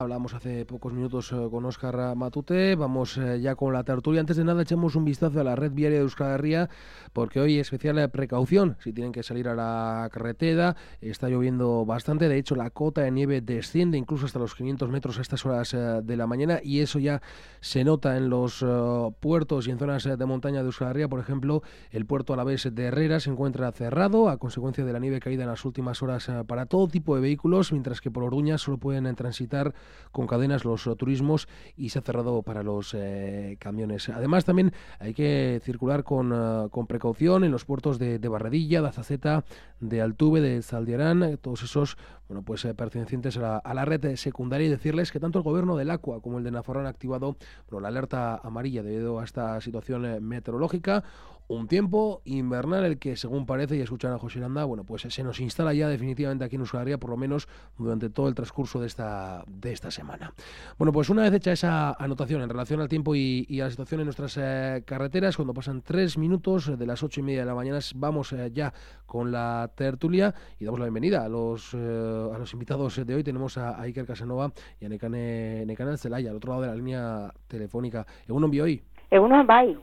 Hablamos hace pocos minutos con Óscar Matute. Vamos ya con la tertulia. Antes de nada, echemos un vistazo a la red viaria de Euskal Herria, porque hoy especial precaución si tienen que salir a la carretera. Está lloviendo bastante. De hecho, la cota de nieve desciende incluso hasta los 500 metros a estas horas de la mañana, y eso ya se nota en los puertos y en zonas de montaña de Euskal Herria. Por ejemplo, el puerto alavés de Herrera se encuentra cerrado a consecuencia de la nieve caída en las últimas horas para todo tipo de vehículos, mientras que por Orduña solo pueden transitar con cadenas los turismos y se ha cerrado para los camiones. Además, también hay que circular con precaución en los puertos de Barredilla, de Azazeta, de Altuve, de Zaldiarán, todos esos pertenecientes a la red secundaria, y decirles que tanto el gobierno del Aqua como el de Nafarroa han activado la alerta amarilla debido a esta situación meteorológica. Un tiempo invernal el que, según parece, y escuchan a José Landa, se nos instala ya definitivamente aquí en Euskal Herria, por lo menos durante todo el transcurso de esta semana. Bueno, pues una vez hecha esa anotación en relación al tiempo y a la situación en nuestras carreteras, cuando pasan 3 minutos de las 8:30 de la mañana, vamos ya con la tertulia y damos la bienvenida a los invitados de hoy. Tenemos a Iker Casanova y a Nekane Zelaya, al otro lado de la línea telefónica. ¿Egunon hoy? Egunon bai.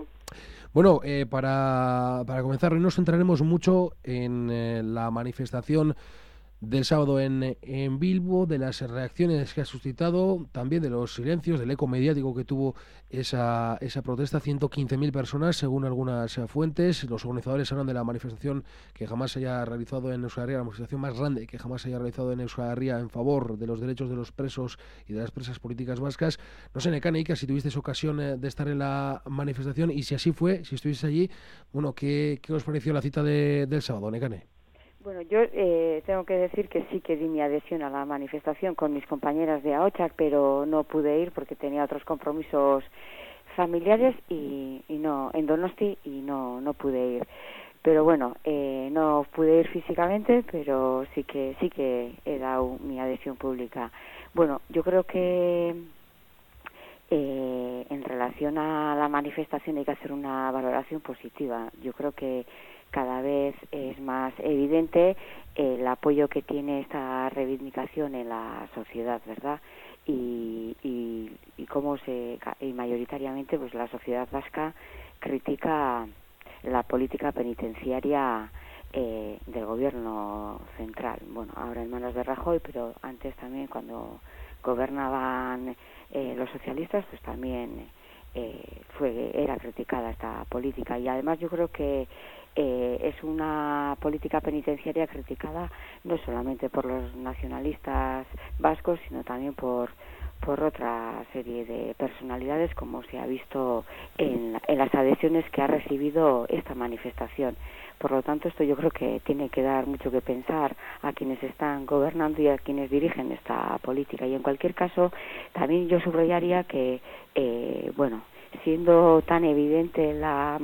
Bueno, para comenzar, hoy nos centraremos mucho en la manifestación del sábado en Bilbo, de las reacciones que ha suscitado, también de los silencios, del eco mediático que tuvo esa protesta. 115.000 personas, según algunas fuentes. Los organizadores hablan de la manifestación que jamás se haya realizado en Euskal Herria, la manifestación más grande que jamás se haya realizado en Euskal Herria en favor de los derechos de los presos y de las presas políticas vascas. No sé, Nekane, Iker, si tuvisteis ocasión de estar en la manifestación, y si así fue, si estuvisteis allí, ¿qué os pareció la cita del sábado, Nekane? Bueno, yo tengo que decir que sí que di mi adhesión a la manifestación con mis compañeras de Ahotsak, pero no pude ir porque tenía otros compromisos familiares y no en Donosti, y no pude ir. Pero bueno, no pude ir físicamente, pero sí que he dado mi adhesión pública. Bueno, yo creo que en relación a la manifestación hay que hacer una valoración positiva. Yo creo que cada vez es más evidente el apoyo que tiene esta reivindicación en la sociedad, ¿verdad? Y cómo y mayoritariamente pues la sociedad vasca critica la política penitenciaria del gobierno central. Bueno, ahora en manos de Rajoy, pero antes también, cuando gobernaban los socialistas, pues también era criticada esta política. Y además yo creo que es una política penitenciaria criticada no solamente por los nacionalistas vascos, sino también por otra serie de personalidades, como se ha visto en las adhesiones que ha recibido esta manifestación. Por lo tanto, esto yo creo que tiene que dar mucho que pensar a quienes están gobernando y a quienes dirigen esta política. Y en cualquier caso, también yo subrayaría que, siendo tan evidente las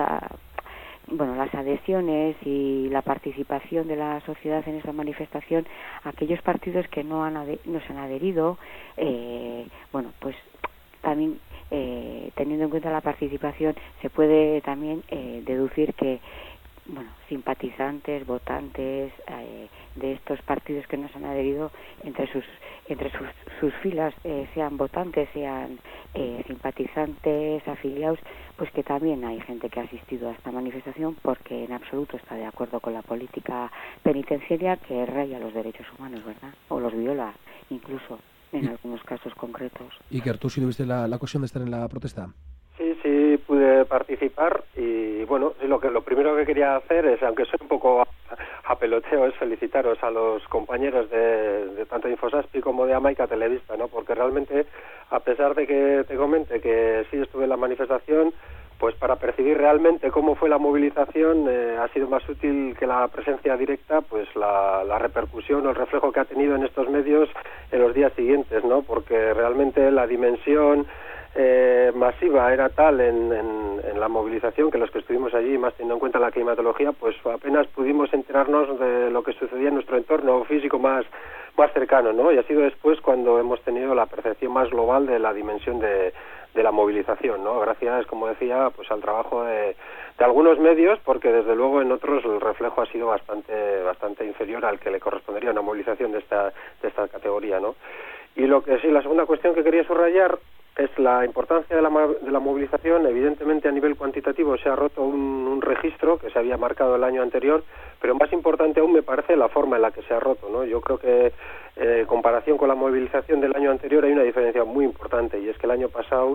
adhesiones y la participación de la sociedad en esta manifestación, aquellos partidos que no se han adherido, pues también teniendo en cuenta la participación, se puede también deducir que simpatizantes, votantes de estos partidos que no se han adherido, entre sus filas, sean votantes, sean simpatizantes, afiliados, pues que también hay gente que ha asistido a esta manifestación porque en absoluto está de acuerdo con la política penitenciaria que raya los derechos humanos, ¿verdad? O los viola, incluso en algunos casos concretos. Iker, ¿tú sí tuviste la ocasión de estar en la protesta? Sí, pude participar y lo primero que quería hacer es, aunque soy un poco a peloteo, es felicitaros a los compañeros de tanto Infosaspi como de Amaica Televista, ¿no? Porque realmente, a pesar de que te comente que sí estuve en la manifestación, pues para percibir realmente cómo fue la movilización ha sido más útil que la presencia directa, pues la repercusión o el reflejo que ha tenido en estos medios en los días siguientes, ¿no? Porque realmente la dimensión masiva era tal en la movilización que los que estuvimos allí, más teniendo en cuenta la climatología, pues apenas pudimos enterarnos de lo que sucedía en nuestro entorno físico más cercano, ¿no? Y ha sido después cuando hemos tenido la percepción más global de la dimensión de la movilización, ¿no? Gracias, como decía, pues al trabajo de algunos medios, porque desde luego en otros el reflejo ha sido bastante inferior al que le correspondería a una movilización de esta categoría, ¿no? Y lo que sí, la segunda cuestión que quería subrayar es la importancia de la movilización. Evidentemente, a nivel cuantitativo se ha roto un registro que se había marcado el año anterior, pero más importante aún me parece la forma en la que se ha roto, ¿no? Yo creo que en comparación con la movilización del año anterior hay una diferencia muy importante, y es que el año pasado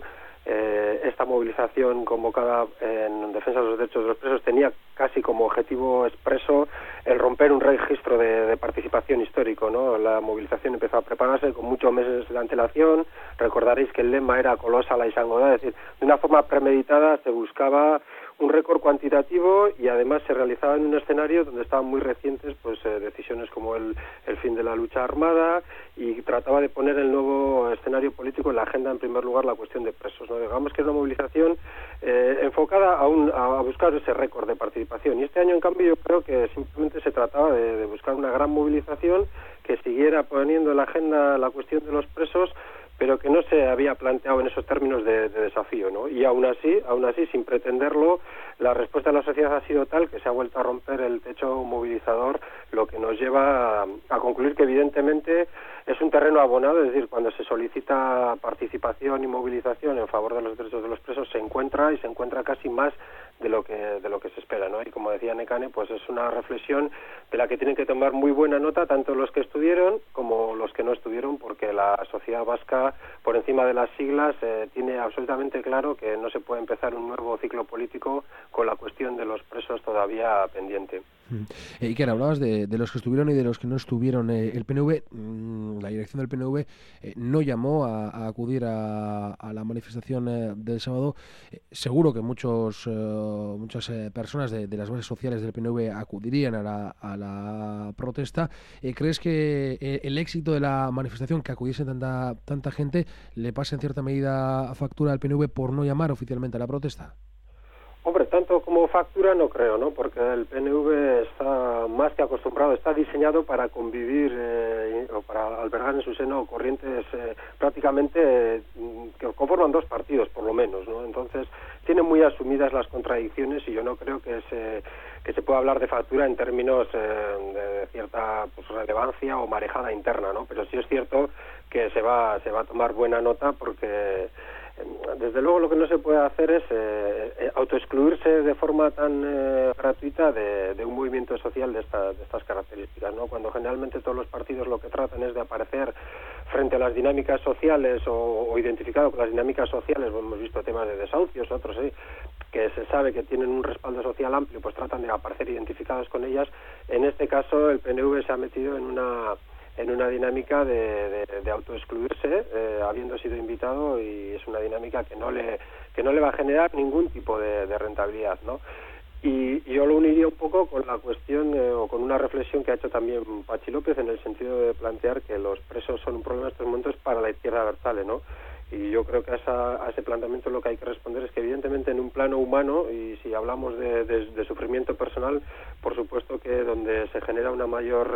esta movilización convocada en defensa de los derechos de los presos tenía casi como objetivo expreso el romper un registro de participación histórico, ¿no? La movilización empezó a prepararse con muchos meses de antelación. Recordaréis que el lema era Colosala y Sangodá, es decir, de una forma premeditada se buscaba un récord cuantitativo, y además se realizaba en un escenario donde estaban muy recientes decisiones como el fin de la lucha armada, y trataba de poner el nuevo escenario político en la agenda, en primer lugar la cuestión de presos, ¿no? Digamos que es una movilización enfocada a buscar ese récord de participación, y este año en cambio yo creo que simplemente se trataba de buscar una gran movilización que siguiera poniendo en la agenda la cuestión de los presos, pero que no se había planteado en esos términos de desafío, ¿no? Y aún así, sin pretenderlo, la respuesta de la sociedad ha sido tal que se ha vuelto a romper el techo movilizador, lo que nos lleva a concluir que evidentemente es un terreno abonado, es decir, cuando se solicita participación y movilización en favor de los derechos de los presos se encuentra casi más de lo que se espera, ¿no? Y como decía Nekane, pues es una reflexión de la que tienen que tomar muy buena nota tanto los que estuvieron como los que no estuvieron, porque la sociedad vasca, por encima de las siglas, tiene absolutamente claro que no se puede empezar un nuevo ciclo político con la cuestión de los presos todavía pendiente. Iker, hablabas de los que estuvieron y de los que no estuvieron. El PNV, la dirección del PNV, no llamó a acudir a la manifestación del sábado. Seguro que muchas personas de las bases sociales del PNV acudirían a la protesta. ¿Crees que el éxito de la manifestación, que acudiese tanta gente, le pasa en cierta medida a factura al PNV por no llamar oficialmente a la protesta? Hombre, tanto como factura no creo, ¿no? Porque el PNV está más que acostumbrado, está diseñado para convivir o para albergar en su seno corrientes prácticamente que conforman dos partidos, por lo menos, ¿no? Entonces, tiene muy asumidas las contradicciones, y yo no creo que se pueda hablar de factura en términos de cierta relevancia o marejada interna, ¿no? Pero sí es cierto que se va a tomar buena nota, porque desde luego lo que no se puede hacer es autoexcluirse de forma tan gratuita de un movimiento social de estas características, ¿no? Cuando generalmente todos los partidos lo que tratan es de aparecer frente a las dinámicas sociales o identificado con las dinámicas sociales, hemos visto temas de desahucios, otros que se sabe que tienen un respaldo social amplio, pues tratan de aparecer identificados con ellas. En este caso el PNV se ha metido en una dinámica de autoexcluirse, habiendo sido invitado, y es una dinámica que no le va a generar ningún tipo de rentabilidad, ¿no? Y yo lo uniría un poco con la cuestión o con una reflexión que ha hecho también Patxi López, en el sentido de plantear que los presos son un problema en estos momentos para la izquierda abertzale, ¿no? Y yo creo que a ese planteamiento lo que hay que responder es que evidentemente en un plano humano, y si hablamos de sufrimiento personal, por supuesto que donde se genera un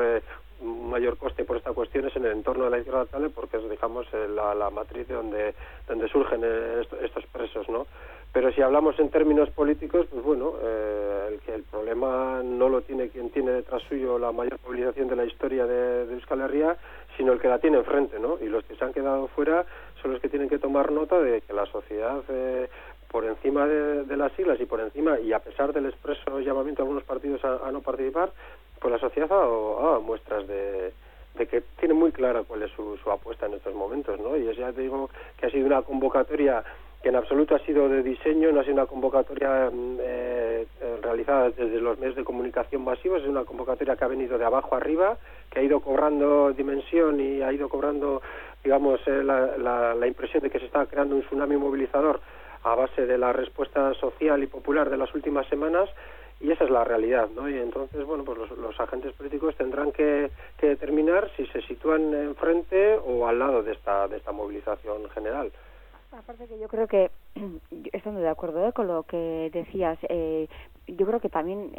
mayor coste por esta cuestión es en el entorno de la izquierda abertzale, porque es, digamos, la matriz de donde surgen estos presos, ¿no? Pero si hablamos en términos políticos, pues bueno, el problema no lo tiene quien tiene detrás suyo la mayor movilización de la historia de Euskal Herria, sino el que la tiene enfrente, ¿no? Y los que se han quedado fuera son los que tienen que tomar nota de que la sociedad, por encima de las siglas y a pesar del expreso llamamiento de algunos partidos a no participar, pues la sociedad ha dado muestras de que tiene muy clara cuál es su apuesta en estos momentos, ¿no? Y ya te digo que ha sido una convocatoria que en absoluto ha sido de diseño, no ha sido una convocatoria realizada desde los medios de comunicación masivos, es una convocatoria que ha venido de abajo arriba, que ha ido cobrando dimensión y ha ido cobrando, digamos, la impresión de que se está creando un tsunami movilizador a base de la respuesta social y popular de las últimas semanas, y esa es la realidad, ¿no? Y entonces, bueno, pues los agentes políticos tendrán que determinar si se sitúan enfrente o al lado de esta movilización general. Aparte que yo creo que, estando de acuerdo con lo que decías, yo creo que también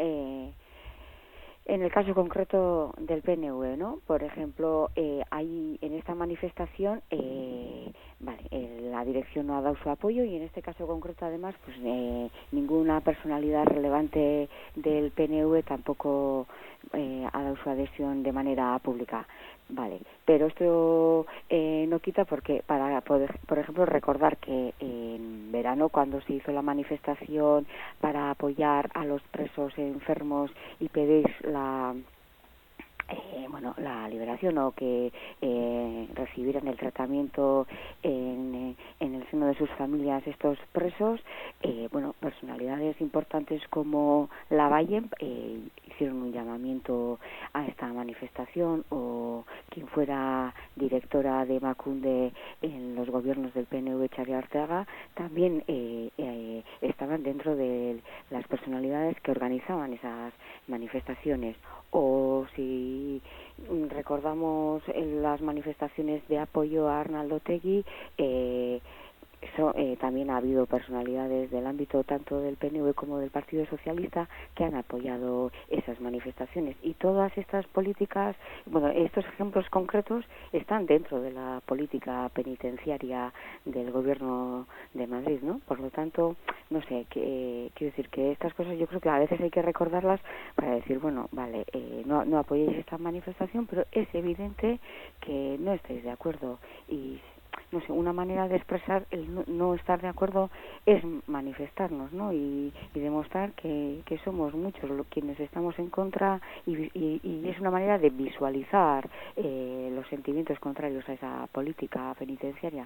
en el caso concreto del PNV, ¿no? Por ejemplo, hay en esta manifestación, la dirección no ha dado su apoyo, y en este caso concreto además, pues ninguna personalidad relevante del PNV tampoco ha dado su adhesión de manera pública. Vale, pero esto no quita porque para poder, por ejemplo, recordar que en verano, cuando se hizo la manifestación para apoyar a los presos enfermos y pedís la liberación o que recibieran el tratamiento en el seno de sus familias estos presos, personalidades importantes como Lavalle hicieron un llamamiento a esta manifestación, o quien fuera directora de Emakunde en los gobiernos del PNV, Xavier Arteaga, también estaban dentro de las personalidades que organizaban esas manifestaciones. O si recordamos las manifestaciones de apoyo a Arnaldo Otegi, también ha habido personalidades del ámbito tanto del PNV como del Partido Socialista que han apoyado esas manifestaciones, y todas estas políticas, estos ejemplos concretos están dentro de la política penitenciaria del Gobierno de Madrid, ¿no? Por lo tanto, no sé, quiero decir que estas cosas yo creo que a veces hay que recordarlas para decir, no apoyéis esta manifestación, pero es evidente que no estáis de acuerdo, y no sé, una manera de expresar el no estar de acuerdo es manifestarnos, ¿no? Y demostrar que somos muchos quienes estamos en contra, y es una manera de visualizar los sentimientos contrarios a esa política penitenciaria.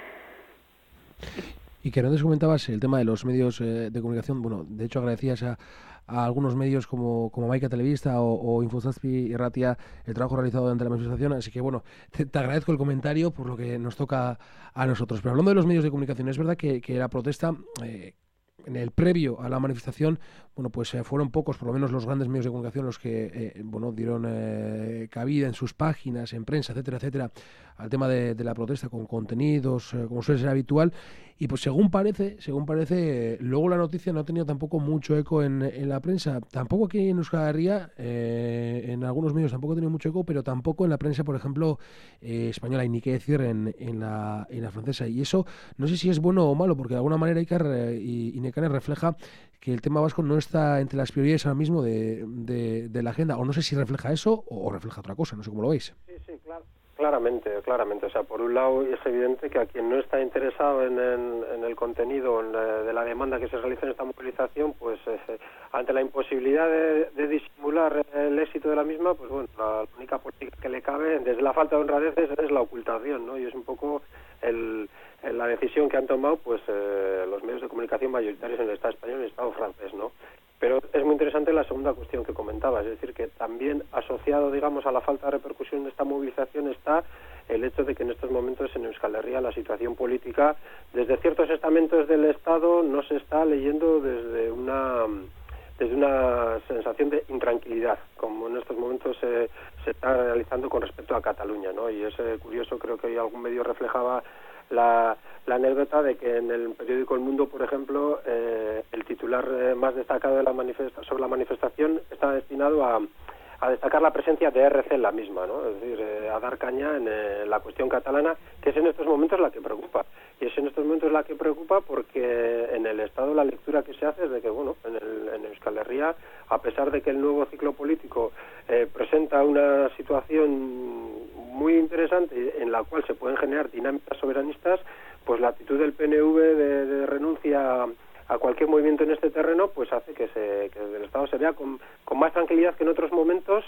Y que antes comentabas el tema de los medios de comunicación. Bueno, de hecho agradecías a algunos medios como Maika Telebista o Infosaspi y Ratia el trabajo realizado durante la manifestación, así que te agradezco el comentario por lo que nos toca a nosotros. Pero hablando de los medios de comunicación, es verdad que la protesta en el previo a la manifestación, fueron pocos, por lo menos los grandes medios de comunicación, los que dieron cabida en sus páginas, en prensa, etcétera, al tema de la protesta, con contenidos, como suele ser habitual. Y pues según parece, luego la noticia no ha tenido tampoco mucho eco en la prensa, tampoco aquí en Euskal Herria, en algunos medios tampoco ha tenido mucho eco, pero tampoco en la prensa, por ejemplo, española, y ni qué decir en la francesa. Y eso no sé si es bueno o malo, porque de alguna manera Iker y Nekane refleja que el tema vasco no está entre las prioridades ahora mismo de la agenda, o no sé si refleja eso o refleja otra cosa, no sé cómo lo veis. Sí, claro. Claramente. O sea, por un lado es evidente que a quien no está interesado en el contenido de la demanda que se realiza en esta movilización, pues ante la imposibilidad de disimular el éxito de la misma, pues la única política que le cabe, desde la falta de honradez, es la ocultación, ¿no? Y es un poco la decisión que han tomado los medios de comunicación mayoritarios en el Estado español y el Estado francés, ¿no? Pero es muy interesante la segunda cuestión que comentabas, es decir, que también asociado, digamos, a la falta de repercusión de esta movilización está el hecho de que en estos momentos en Euskal Herria la situación política, desde ciertos estamentos del Estado, no se está leyendo desde una sensación de intranquilidad, como en estos momentos se está realizando con respecto a Cataluña, ¿no? Y es curioso, creo que hoy algún medio reflejaba la anécdota de que en el periódico El Mundo, por ejemplo, el titular más destacado de sobre la manifestación está destinado a destacar la presencia de RC en la misma, ¿no? Es decir, a dar caña en la cuestión catalana, que es en estos momentos la que preocupa. Y es en estos momentos la que preocupa porque en el Estado la lectura que se hace es de que, en Euskal Herria, a pesar de que el nuevo ciclo político presenta una situación muy interesante en la cual se pueden generar dinámicas soberanistas, pues la actitud del PNV de renuncia a cualquier movimiento en este terreno, pues hace que desde el Estado se vea con más tranquilidad que en otros momentos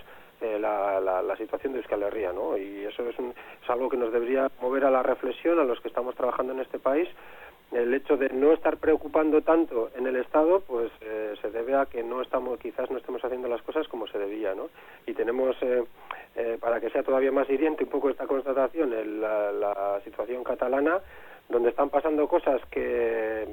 la situación de Euskal Herria, ¿no? Y eso es algo que nos debería mover a la reflexión a los que estamos trabajando en este país. El hecho de no estar preocupando tanto en el Estado, pues se debe a que quizás no estemos haciendo las cosas como se debía, ¿no? Y tenemos, para que sea todavía más hiriente un poco esta constatación, la situación catalana, donde están pasando cosas que,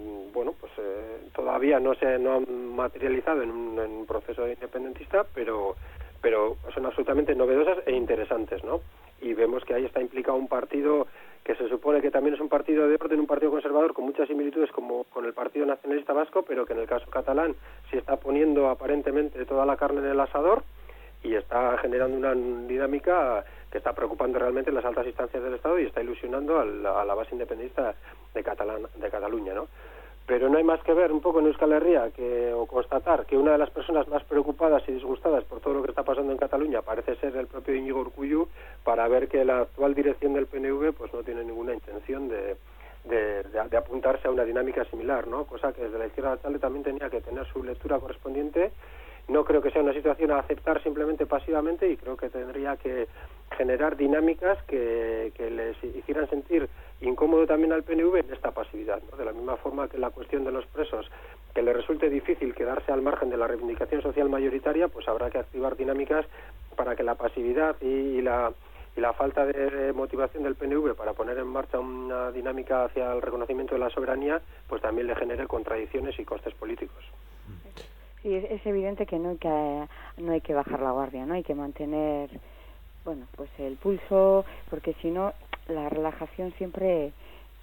todavía no han materializado en un proceso independentista, pero son absolutamente novedosas e interesantes, ¿no? Y vemos que ahí está implicado un partido que se supone que también es un partido de orden, un partido conservador con muchas similitudes como con el Partido Nacionalista Vasco, pero que en el caso catalán sí está poniendo aparentemente toda la carne en el asador y está generando una dinámica que está preocupando realmente las altas instancias del Estado y está ilusionando a la base independentista de Cataluña, ¿no? pero no hay más que ver un poco en Euskal Herria o constatar que una de las personas más preocupadas y disgustadas por todo lo que está pasando en Cataluña parece ser el propio Íñigo Urkullu, para ver que la actual dirección del PNV pues no tiene ninguna intención de apuntarse a una dinámica similar, ¿no? Cosa que desde la izquierda alcalde también tenía que tener su lectura correspondiente. No creo que sea una situación a aceptar simplemente pasivamente, y creo que tendría que generar dinámicas que les hicieran sentir incómodo también al PNV en esta pasividad, ¿no? De la misma forma que la cuestión de los presos, que le resulte difícil quedarse al margen de la reivindicación social mayoritaria, pues habrá que activar dinámicas para que la pasividad y la falta de motivación del PNV para poner en marcha una dinámica hacia el reconocimiento de la soberanía, pues también le genere contradicciones y costes políticos. Sí, es evidente que no hay que bajar la guardia, no hay que mantener, bueno, pues el pulso, porque si no la relajación siempre,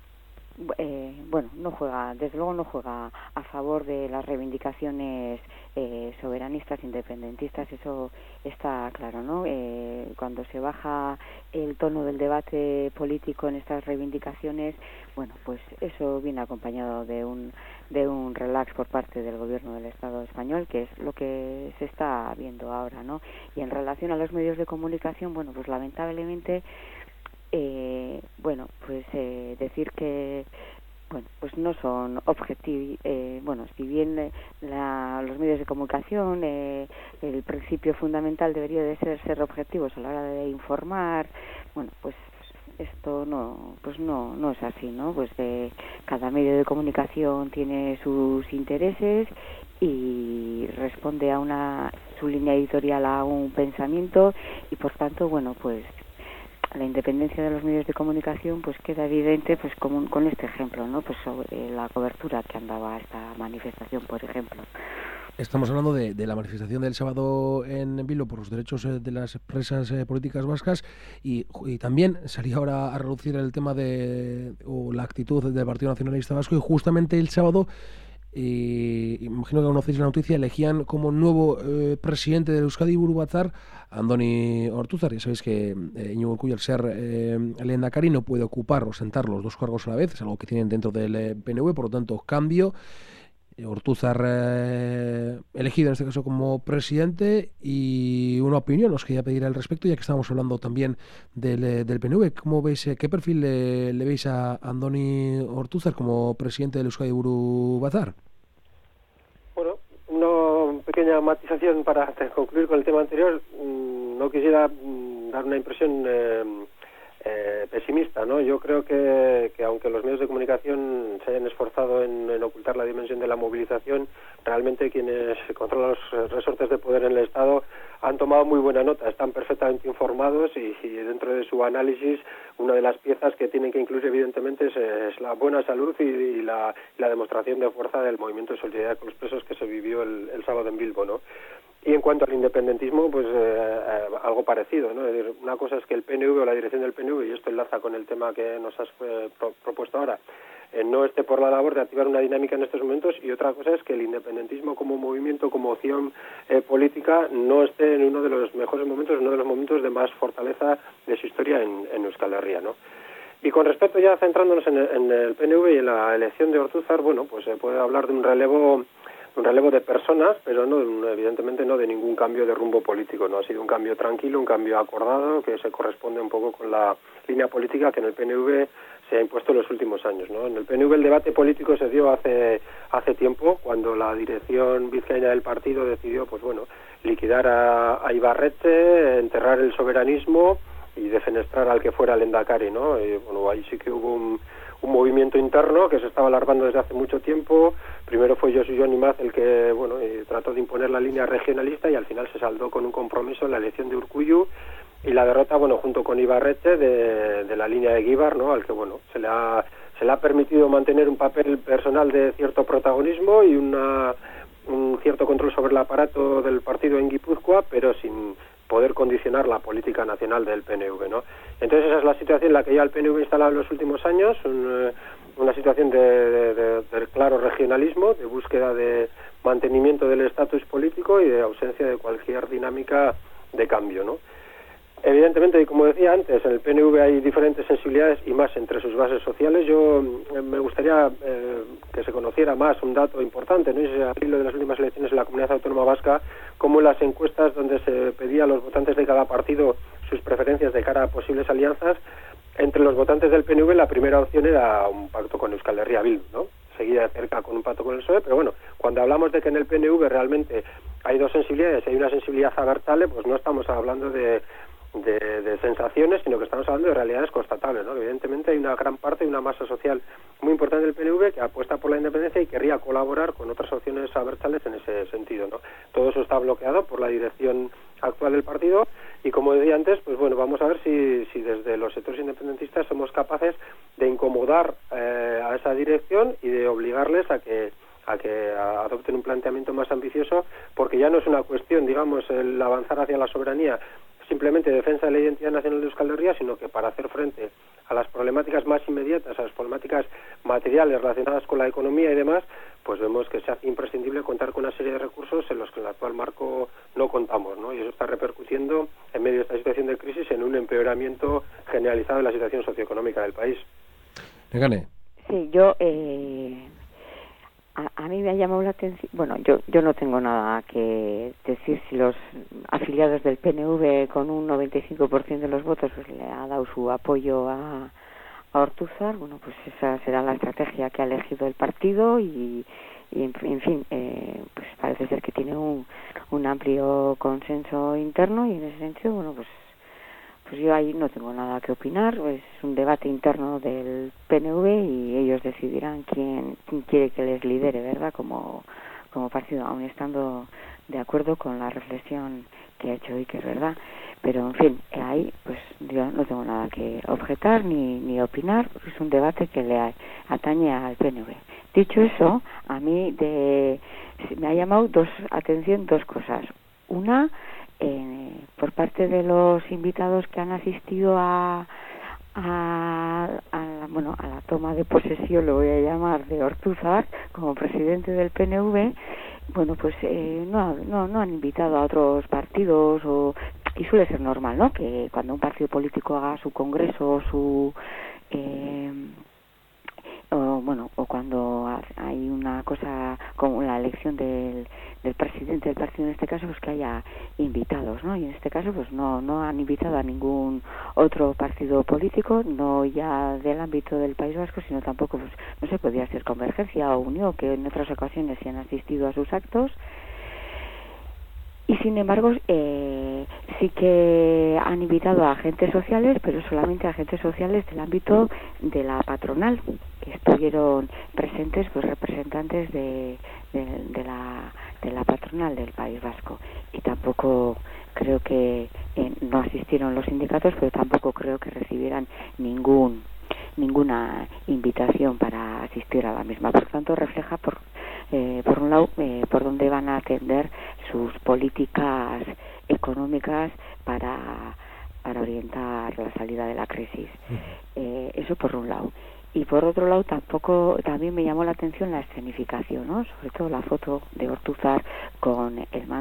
no juega, desde luego no juega a favor de las reivindicaciones soberanistas, independentistas, eso está claro, ¿no? Cuando se baja el tono del debate político en estas reivindicaciones, bueno, pues eso viene acompañado de un relax por parte del gobierno del Estado español, que es lo que se está viendo ahora, ¿no? Y en relación a los medios de comunicación, bueno, pues lamentablemente, decir que, bueno, pues no son objetivos, si bien los medios de comunicación, el principio fundamental debería de ser objetivos a la hora de informar, bueno, pues esto no es así, ¿no? Pues cada medio de comunicación tiene sus intereses y responde a su línea editorial a un pensamiento, y por tanto, bueno, pues la independencia de los medios de comunicación pues queda evidente pues con este ejemplo, ¿no? Pues sobre la cobertura que andaba esta manifestación, por ejemplo. Estamos hablando de la manifestación del sábado en Bilbo por los derechos de las presas políticas vascas, y también salía ahora a relucir el tema o la actitud del Partido Nacionalista Vasco, y justamente el sábado, imagino que conocéis la noticia, elegían como nuevo presidente del Euskadi Buru Batzar Andoni Ortuzar. Ya sabéis que Íñigo Urkullu, al ser lehendakari, no puede ocupar o sentar los dos cargos a la vez, es algo que tienen dentro del PNV, por lo tanto cambio. Ortuzar elegido en este caso como presidente, y una opinión os quería pedir al respecto, ya que estamos hablando también del PNV. ¿Cómo veis, qué perfil le veis a Andoni Ortuzar como presidente del Euskadi Buru Batzar? Bueno, una pequeña matización para concluir con el tema anterior. No quisiera dar una impresión pesimista, ¿no? Yo creo que aunque los medios de comunicación se hayan esforzado en ocultar la dimensión de la movilización, realmente quienes controlan los resortes de poder en el Estado han tomado muy buena nota, están perfectamente informados, y dentro de su análisis una de las piezas que tienen que incluir evidentemente es la buena salud y la demostración de fuerza del movimiento de solidaridad con los presos que se vivió el sábado en Bilbo, ¿no? Y en cuanto al independentismo, pues algo parecido, ¿no? Es decir, una cosa es que el PNV o la dirección del PNV, y esto enlaza con el tema que nos has propuesto ahora, no esté por la labor de activar una dinámica en estos momentos, y otra cosa es que el independentismo como movimiento, como opción política, no esté en uno de los mejores momentos, uno de los momentos de más fortaleza de su historia en Euskal Herria, ¿no? Y con respecto, ya centrándonos en el PNV y en la elección de Ortuzar, bueno, pues se puede hablar de un relevo de personas, pero evidentemente no de ningún cambio de rumbo político, ¿no? Ha sido un cambio tranquilo, un cambio acordado, que se corresponde un poco con la línea política que en el PNV se ha impuesto en los últimos años, ¿no? En el PNV el debate político se dio hace tiempo, cuando la dirección vizcaína del partido decidió, pues bueno, liquidar a Ibarretxe, enterrar el soberanismo y defenestrar al que fuera el lehendakari, ¿no? Y bueno, ahí sí que hubo un movimiento interno que se estaba alargando desde hace mucho tiempo. Primero fue Josu Jon Imaz el que, trató de imponer la línea regionalista, y al final se saldó con un compromiso en la elección de Urkullu, y la derrota, junto con Ibarretxe, de la línea de Egibar, ¿no? Al que, se le ha permitido mantener un papel personal de cierto protagonismo y un cierto control sobre el aparato del partido en Guipúzcoa, pero sin poder condicionar la política nacional del PNV, ¿no? Entonces esa es la situación en la que ya el PNV instalado en los últimos años, una situación de claro regionalismo, de búsqueda de mantenimiento del estatus político y de ausencia de cualquier dinámica de cambio, ¿no? Evidentemente, y como decía antes, en el PNV hay diferentes sensibilidades y más entre sus bases sociales. Yo me gustaría que se conociera más un dato importante, ¿no? Es al hilo de las últimas elecciones en la Comunidad Autónoma Vasca, como en las encuestas donde se pedía a los votantes de cada partido sus preferencias de cara a posibles alianzas, entre los votantes del PNV la primera opción era un pacto con Euskal Herria Bildu, ¿no? Seguida de cerca con un pacto con el PSOE, pero bueno, cuando hablamos de que en el PNV realmente hay dos sensibilidades, hay una sensibilidad abertzale, pues no estamos hablando de sensaciones, sino que estamos hablando de realidades constatables, ¿no? Evidentemente hay una gran parte de una masa social muy importante del PNV que apuesta por la independencia y querría colaborar con otras opciones abertzales en ese sentido, ¿no? Todo eso está bloqueado por la dirección actual del partido y, como decía antes, pues bueno, vamos a ver si desde los sectores independentistas somos capaces de incomodar a esa dirección y de obligarles a que adopten un planteamiento más ambicioso, porque ya no es una cuestión, digamos, el avanzar hacia la soberanía, simplemente defensa de la identidad nacional de Euskal Herria, sino que para hacer frente a las problemáticas más inmediatas, a las problemáticas materiales relacionadas con la economía y demás, pues vemos que se hace imprescindible contar con una serie de recursos en los que en el actual marco no contamos, ¿no? Y eso está repercutiendo, en medio de esta situación de crisis, en un empeoramiento generalizado de la situación socioeconómica del país. Nekane. Sí, yo... A mí me ha llamado la atención, bueno, yo no tengo nada que decir si los afiliados del PNV con un 95% de los votos pues le ha dado su apoyo a Ortúzar. Bueno, pues esa será la estrategia que ha elegido el partido y en fin, pues parece ser que tiene un amplio consenso interno y en ese sentido, bueno, pues yo ahí no tengo nada que opinar. Es un debate interno del PNV y ellos decidirán quién quiere que les lidere, ¿verdad? Como partido, aun estando de acuerdo con la reflexión que ha hecho hoy, que es verdad. Pero, en fin, ahí pues yo no tengo nada que objetar ni opinar, porque es un debate que le atañe al PNV. Dicho eso, a mí me ha llamado atención dos cosas. Una, por parte de los invitados que han asistido a la toma de posesión, lo voy a llamar, de Ortúzar como presidente del PNV, bueno, pues no han invitado a otros partidos y suele ser normal, ¿no? Que cuando un partido político haga su congreso, o cuando hay una cosa como la elección del presidente del partido, en este caso, pues que haya invitados, ¿no? Y en este caso, pues no han invitado a ningún otro partido político, no ya del ámbito del País Vasco, sino tampoco, pues no sé, podría ser Convergencia o Unión, que en otras ocasiones sí han asistido a sus actos. Y sin embargo, sí que han invitado a agentes sociales, pero solamente a agentes sociales del ámbito de la patronal, que estuvieron presentes, pues representantes de la patronal del País Vasco. Y tampoco creo que no asistieron los sindicatos, pero tampoco creo que recibieran ninguna invitación para asistir a la misma. Por tanto, refleja por un lado por dónde van a atender sus políticas económicas para orientar la salida de la crisis. Eso por un lado. Y por otro lado, también me llamó la atención la escenificación, ¿no? Sobre todo la foto de Ortúzar con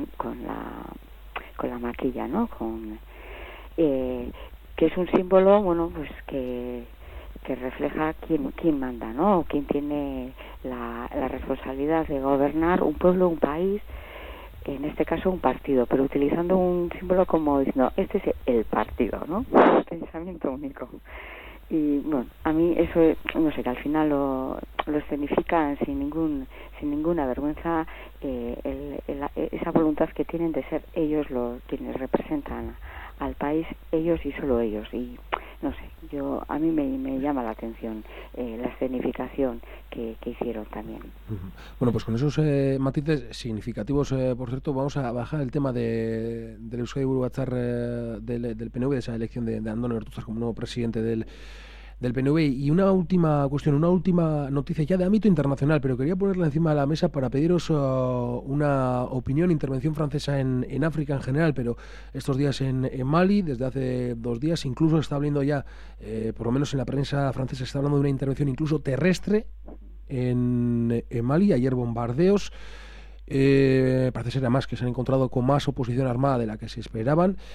la maquilla, ¿no? Que es un símbolo, bueno, pues que refleja quién manda, ¿no? Quién tiene la responsabilidad de gobernar un pueblo, un país, en este caso un partido, pero utilizando un símbolo como diciendo, este es el partido, ¿no? Pensamiento único. Y bueno, a mí eso, no sé, que al final lo escenifican sin ninguna vergüenza, esa voluntad que tienen de ser ellos quienes representan al país, ellos y solo ellos. Y no sé, a mí me llama la atención la escenificación que hicieron también. Bueno, pues con esos matices significativos, por cierto, vamos a bajar el tema del Euskadi Buru Batzar del PNV, de esa elección de Andone Ortúzar como nuevo presidente del PNV. Y una última cuestión, una última noticia ya de ámbito internacional, pero quería ponerla encima de la mesa para pediros una opinión, intervención francesa en África en general, pero estos días en Mali, desde hace 2 días, incluso está hablando ya, por lo menos en la prensa francesa, está hablando de una intervención incluso terrestre en Mali. Ayer bombardeos, parece ser además que se han encontrado con más oposición armada de la que se esperaban.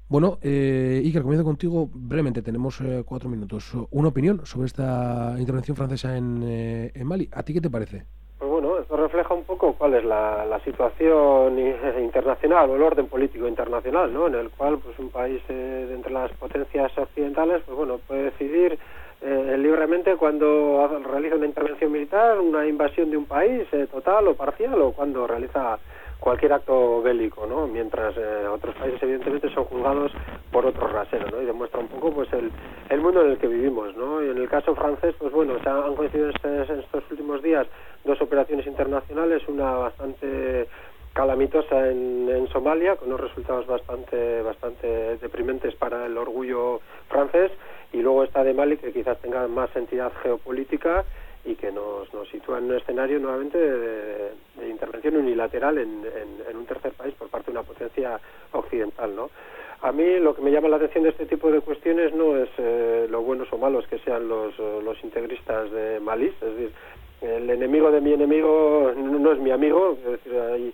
Bueno, Iker, comienzo contigo brevemente, tenemos 4 minutos. Una opinión sobre esta intervención francesa en Mali. ¿A ti qué te parece? Pues bueno, esto refleja un poco cuál es la situación internacional o el orden político internacional, ¿no? En el cual pues un país de entre las potencias occidentales pues bueno, puede decidir libremente cuando realiza una intervención militar, una invasión de un país total o parcial, o cuando realiza cualquier acto bélico, ¿no? Mientras otros países evidentemente son juzgados por otros raseros, ¿no? Y demuestra un poco pues el mundo en el que vivimos, ¿no? Y en el caso francés, pues bueno, se han coincidido en estos últimos días dos operaciones internacionales, una bastante calamitosa en Somalia, con unos resultados bastante deprimentes para el orgullo francés, y luego esta de Mali, que quizás tenga más entidad geopolítica y que nos sitúa en un escenario nuevamente de intervención unilateral en un tercer país por parte de una potencia occidental, ¿no? A mí lo que me llama la atención de este tipo de cuestiones no es lo buenos o malos que sean los integristas de Malí, es decir, el enemigo de mi enemigo no es mi amigo, es decir,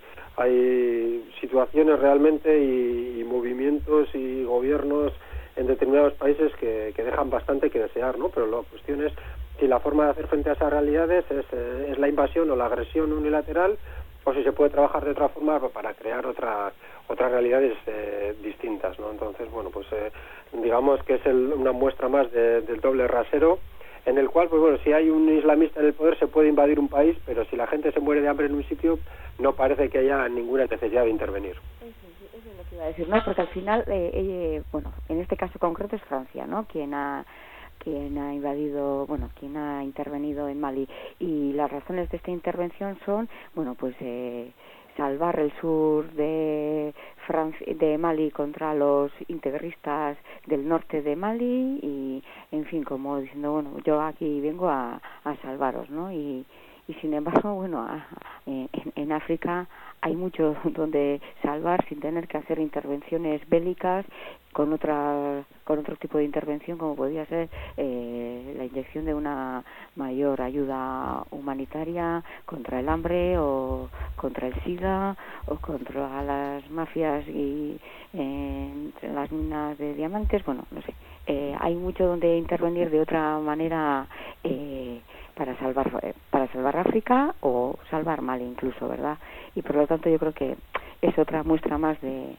hay situaciones realmente y movimientos y gobiernos en determinados países que dejan bastante que desear, ¿no? Pero la cuestión es si la forma de hacer frente a esas realidades es la invasión o la agresión unilateral, o si se puede trabajar de otra forma para crear otras realidades distintas, ¿no? Entonces, bueno, pues digamos que es una muestra más del doble rasero, en el cual, pues bueno, si hay un islamista en el poder se puede invadir un país, pero si la gente se muere de hambre en un sitio, no parece que haya ninguna necesidad de intervenir. Eso es lo que iba a decir, ¿no? Porque al final, bueno, en este caso concreto es Francia, ¿no? Quien ha invadido, bueno, quien ha intervenido en Mali, y las razones de esta intervención son, bueno, pues salvar el sur de Mali contra los integristas del norte de Mali y, en fin, como diciendo, bueno, yo aquí vengo a salvaros, ¿no? Y sin embargo, bueno, en África hay mucho donde salvar sin tener que hacer intervenciones bélicas con otro tipo de intervención, como podría ser la inyección de una mayor ayuda humanitaria contra el hambre o contra el SIDA o contra las mafias y las minas de diamantes. Bueno, no sé, hay mucho donde intervenir de otra manera para salvar África o salvar Mali incluso, ¿verdad? Y por lo tanto yo creo que es otra muestra más de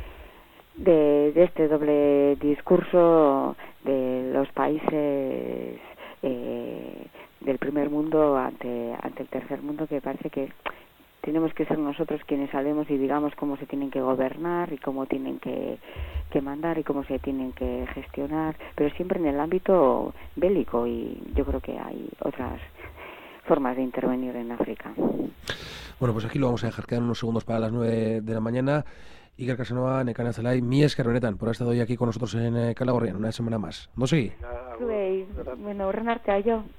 este doble discurso de los países del primer mundo ante el tercer mundo, que parece que tenemos que ser nosotros quienes salvemos y digamos cómo se tienen que gobernar y cómo tienen que mandar y cómo se tienen que gestionar, pero siempre en el ámbito bélico, y yo creo que hay otras formas de intervenir en África. Bueno, pues aquí lo vamos a dejar, quedan unos segundos para las 9 de la mañana. Iker Casanova, Nekane Zelai, mi esker benetan por haber estado hoy aquí con nosotros en Calagorrian, una semana más. No sé. Bueno, horren artea jo.